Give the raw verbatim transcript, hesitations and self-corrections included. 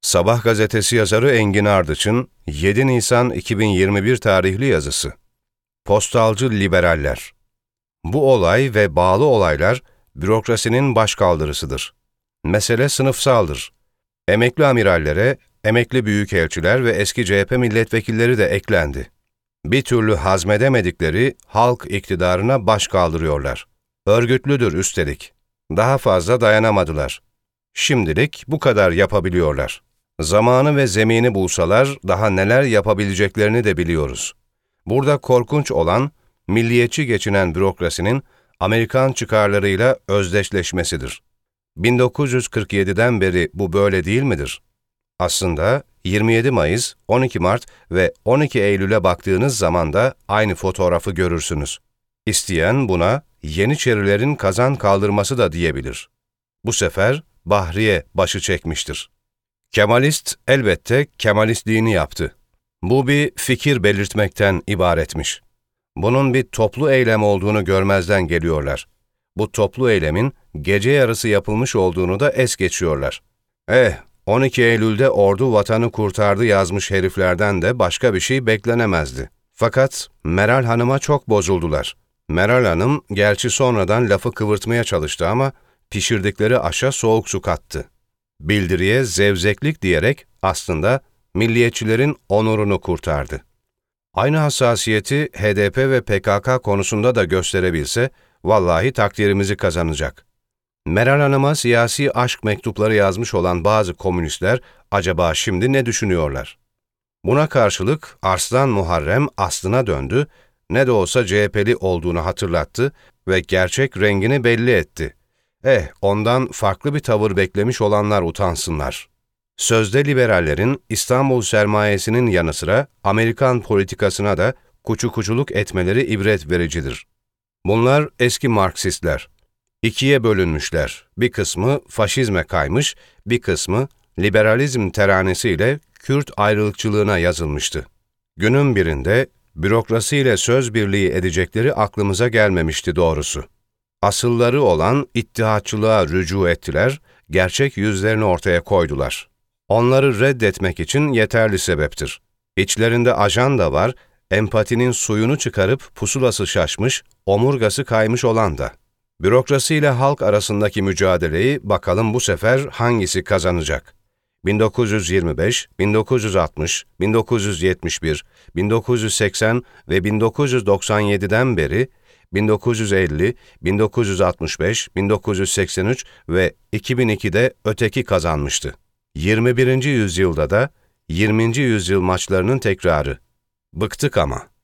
Sabah gazetesi yazarı Engin Ardıç'ın yedi Nisan iki bin yirmi bir tarihli yazısı. Postalcı liberaller. Bu olay ve bağlı olaylar bürokrasinin başkaldırısıdır. Mesele sınıfsaldır. Emekli amirallere, emekli büyükelçiler ve eski C H P milletvekilleri de eklendi. Bir türlü hazmedemedikleri halk iktidarına baş kaldırıyorlar. Örgütlüdür üstelik. Daha fazla dayanamadılar. Şimdilik bu kadar yapabiliyorlar. Zamanı ve zemini bulsalar daha neler yapabileceklerini de biliyoruz. Burada korkunç olan, milliyetçi geçinen bürokrasinin Amerikan çıkarlarıyla özdeşleşmesidir. bin dokuz yüz kırk yedi'den beri bu böyle değil midir? Aslında yirmi yedi Mayıs, on iki Mart ve on iki Eylül'e baktığınız zaman da aynı fotoğrafı görürsünüz. İsteyen buna Yeniçerilerin kazan kaldırması da diyebilir. Bu sefer Bahriye başı çekmiştir. Kemalist elbette Kemalistliğini yaptı. Bu bir fikir belirtmekten ibaretmiş. Bunun bir toplu eylem olduğunu görmezden geliyorlar. Bu toplu eylemin gece yarısı yapılmış olduğunu da es geçiyorlar. Eh, on iki Eylül'de ordu vatanı kurtardı yazmış heriflerden de başka bir şey beklenemezdi. Fakat Meral Hanım'a çok bozuldular. Meral Hanım gerçi sonradan lafı kıvırtmaya çalıştı ama pişirdikleri aşa soğuk su kattı. Bildiriye zevzeklik diyerek aslında milliyetçilerin onurunu kurtardı. Aynı hassasiyeti H D P ve P K K konusunda da gösterebilse, vallahi takdirimizi kazanacak. Meral Hanım'a siyasi aşk mektupları yazmış olan bazı komünistler acaba şimdi ne düşünüyorlar? Buna karşılık Arslan Muharrem aslına döndü, ne de olsa C H P'li olduğunu hatırlattı ve gerçek rengini belli etti. Eh, ondan farklı bir tavır beklemiş olanlar utansınlar. Sözde liberallerin İstanbul sermayesinin yanı sıra Amerikan politikasına da kuçu kuçuluk etmeleri ibret vericidir. Bunlar eski Marksistler. İkiye bölünmüşler. Bir kısmı faşizme kaymış, bir kısmı liberalizm teranesiyle Kürt ayrılıkçılığına yazılmıştı. Günün birinde bürokrasiyle söz birliği edecekleri aklımıza gelmemişti doğrusu. Asılları olan ittihatçılığa rücu ettiler, gerçek yüzlerini ortaya koydular. Onları reddetmek için yeterli sebeptir. İçlerinde ajan da var, empatinin suyunu çıkarıp pusulası şaşmış, omurgası kaymış olan da. Bürokrasiyle halk arasındaki mücadeleyi bakalım bu sefer hangisi kazanacak? bin dokuz yüz yirmi beş, bin dokuz yüz altmış, bin dokuz yüz yetmiş bir, bin dokuz yüz seksen ve bin dokuz yüz doksan yedi'den beri bin dokuz yüz elli, bin dokuz yüz altmış beş, bin dokuz yüz seksen üç ve iki bin iki'de öteki kazanmıştı. yirmi birinci yüzyılda da yirminci yüzyıl maçlarının tekrarı. Bıktık ama.